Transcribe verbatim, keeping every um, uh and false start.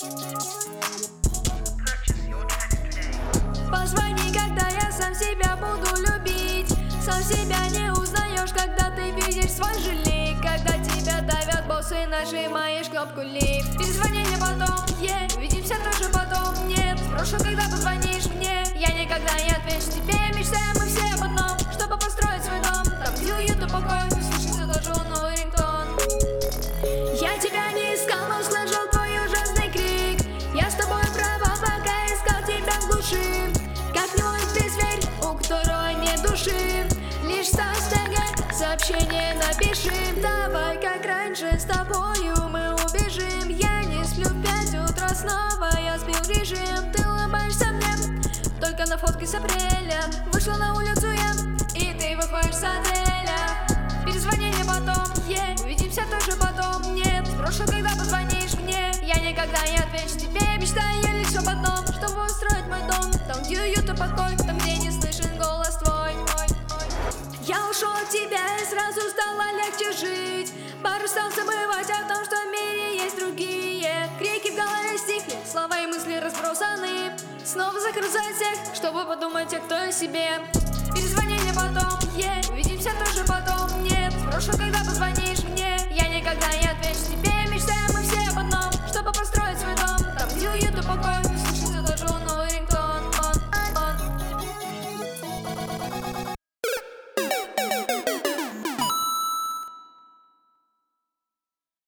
Позвони, когда я сам себя буду любить. Сам себя не узнаешь, когда ты видишь свой же лик. Когда тебя давят боссы, нажимаешь кнопку лифт. Перезвони мне потом, е, увидимся тоже потом. Нет, спрошу, когда позвонишь мне. Я никогда не отвечу тебе. Мечтаем мы все об одном, чтобы построить свой дом. Там, где уют и покой, слышится тоже новый рингтон. Я тебя не искал, но слышал твой ужасный крик. Я с тобой права, пока искал тебя в глуши. Как-нибудь ты зверь, у которого нет души. Лишь составляй сообщение, напиши. Давай, как раньше, с тобою мы убежим. Я не сплю в пять утра снова, я сбил режим. Ты улыбаешься мне, только на фотке с апреля. Вышла на улицу я, и ты выходишь с отеля. Перезвони мне потом, е, увидимся тоже потом. Нет, спрошу, когда позвонишь мне. Я никогда не отвечу тебе. Мечтаю я лишь об одном, чтобы устроить мой дом. Там, где уют и покой, там, где не слышен голос твой. Я ушел от тебя, и сразу стало легче жить. Пару стал забывать о том, что в мире есть другие. Крики в голове стихли, слова и мысли разбросаны. Снова загрузать всех, чтобы подумать о кто о себе. Перезвони мне потом, е, увидимся тоже потом. Нет, спрошу, когда позвонишь мне. Я никогда не отвечу тебе. Мечтаем мы все об одном, чтобы построить свой дом. Там, где уют и покой.